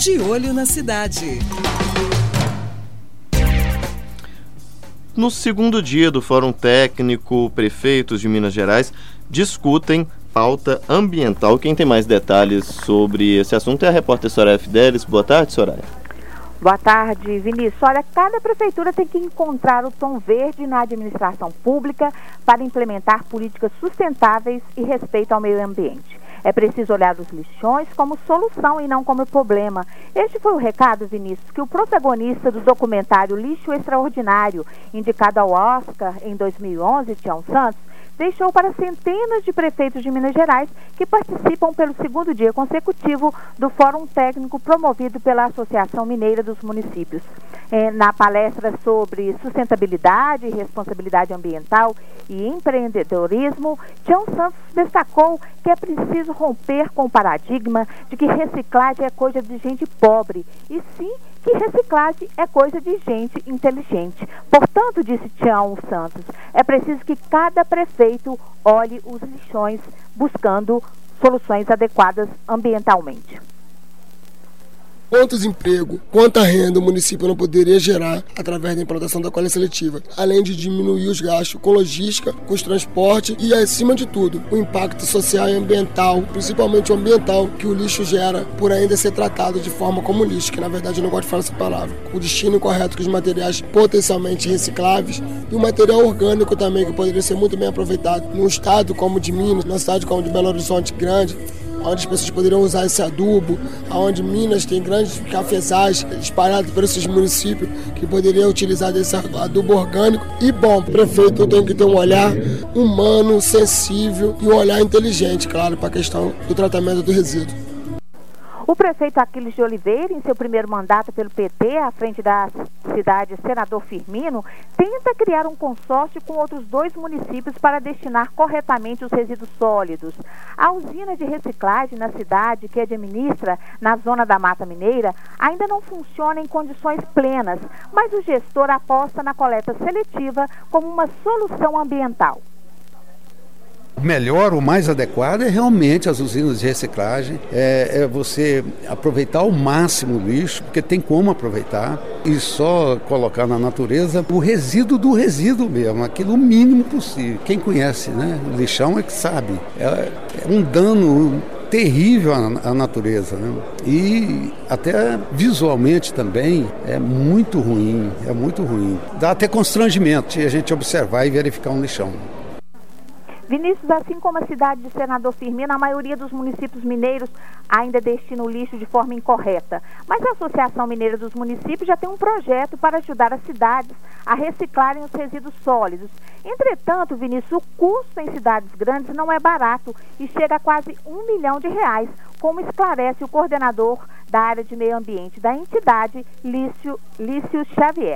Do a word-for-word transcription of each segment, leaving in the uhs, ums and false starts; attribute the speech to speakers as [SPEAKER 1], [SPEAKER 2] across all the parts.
[SPEAKER 1] De Olho na Cidade.
[SPEAKER 2] No segundo dia do Fórum Técnico, prefeitos de Minas Gerais discutem pauta ambiental. Quem tem mais detalhes sobre esse assunto é a repórter Soraya Fidelis. Boa tarde, Soraya.
[SPEAKER 3] Boa tarde, Vinícius. Olha, cada prefeitura tem que encontrar o tom verde na administração pública para implementar políticas sustentáveis e respeito ao meio ambiente. É preciso olhar os lixões como solução e não como problema. Este foi o recado, Vinícius, que o protagonista do documentário Lixo Extraordinário, indicado ao Oscar em dois mil e onze, Tião Santos, deixou para centenas de prefeitos de Minas Gerais que participam pelo segundo dia consecutivo do Fórum Técnico promovido pela Associação Mineira dos Municípios. É, na palestra sobre sustentabilidade, responsabilidade ambiental e empreendedorismo, Tião Santos destacou que é preciso romper com o paradigma de que reciclagem é coisa de gente pobre, e sim que reciclagem é coisa de gente inteligente. Portanto, disse Tião Santos, é preciso que cada prefeito olhe os lixões buscando soluções adequadas ambientalmente.
[SPEAKER 4] Quantos empregos, quanta renda o município não poderia gerar através da implantação da coleta seletiva, além de diminuir os gastos com logística, com os transportes e, acima de tudo, o impacto social e ambiental, principalmente o ambiental, que o lixo gera por ainda ser tratado de forma como lixo, que na verdade eu não gosto de falar essa palavra. O destino correto com os materiais potencialmente recicláveis e o material orgânico também, que poderia ser muito bem aproveitado num estado como o de Minas, numa cidade como o de Belo Horizonte Grande, onde as pessoas poderiam usar esse adubo, onde Minas tem grandes cafezais espalhados por esses municípios que poderiam utilizar desse adubo orgânico. E bom, o prefeito tem que ter um olhar humano, sensível e um olhar inteligente, claro, para a questão do tratamento do resíduo.
[SPEAKER 3] O prefeito Aquiles de Oliveira, em seu primeiro mandato pelo P T, à frente da cidade Senador Firmino, tenta criar um consórcio com outros dois municípios para destinar corretamente os resíduos sólidos. A usina de reciclagem na cidade, que administra na zona da Mata Mineira, ainda não funciona em condições plenas, mas o gestor aposta na coleta seletiva como uma solução ambiental.
[SPEAKER 5] O melhor, o mais adequado é realmente as usinas de reciclagem, é, é você aproveitar ao máximo o lixo, porque tem como aproveitar, e só colocar na natureza o resíduo do resíduo mesmo, aquilo o mínimo possível. Quem conhece, né, o lixão é que sabe, é, é um dano terrível à, à natureza, né? E até visualmente também é muito ruim, é muito ruim. Dá até constrangimento a gente observar e verificar um lixão.
[SPEAKER 3] Vinícius, assim como a cidade de Senador Firmino, a maioria dos municípios mineiros ainda destina o lixo de forma incorreta. Mas a Associação Mineira dos Municípios já tem um projeto para ajudar as cidades a reciclarem os resíduos sólidos. Entretanto, Vinícius, o custo em cidades grandes não é barato e chega a quase um milhão de reais, como esclarece o coordenador da área de meio ambiente da entidade, Lício, Lício Xavier.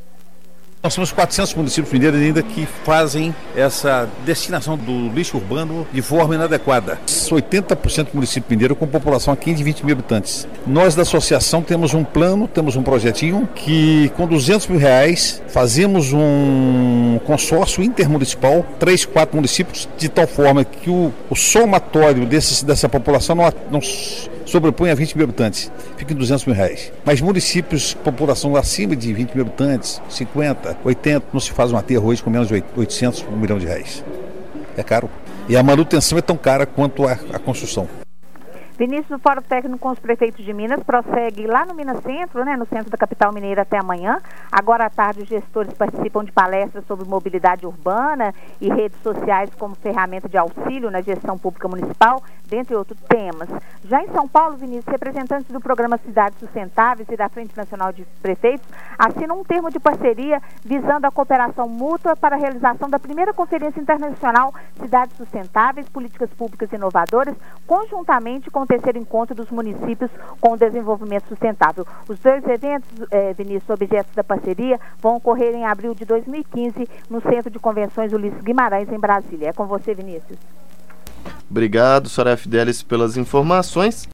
[SPEAKER 6] Nós temos quatrocentos municípios mineiros ainda que fazem essa destinação do lixo urbano de forma inadequada. oitenta por cento do município mineiro com população a quinze, vinte mil habitantes. Nós da associação temos um plano, temos um projetinho que com duzentos mil reais fazemos um consórcio intermunicipal, três, quatro municípios, de tal forma que o, o somatório desses, dessa população não, não sobrepõe a vinte mil habitantes, fica em duzentos mil reais. Mas municípios, população acima de vinte mil habitantes, cinquenta, oitenta, não se faz um aterro hoje com menos de oitocentos, um milhão de reais. É caro. E a manutenção é tão cara quanto a, a construção.
[SPEAKER 3] Vinícius, o Fórum Técnico com os prefeitos de Minas prossegue lá no Minas Centro, né, no centro da capital mineira, até amanhã. Agora à tarde, os gestores participam de palestras sobre mobilidade urbana e redes sociais como ferramenta de auxílio na gestão pública municipal, dentre outros temas. Já em São Paulo, Vinícius, representantes do programa Cidades Sustentáveis e da Frente Nacional de Prefeitos assinam um termo de parceria visando a cooperação mútua para a realização da primeira Conferência Internacional Cidades Sustentáveis, Políticas Públicas Inovadoras, conjuntamente com o terceiro encontro dos municípios com o desenvolvimento sustentável. Os dois eventos, eh, Vinícius, objetos da parceria, vão ocorrer em abril de dois mil e quinze no Centro de Convenções Ulisses Guimarães, em Brasília. É com você, Vinícius.
[SPEAKER 2] Obrigado, Soraya Fidelis, pelas informações.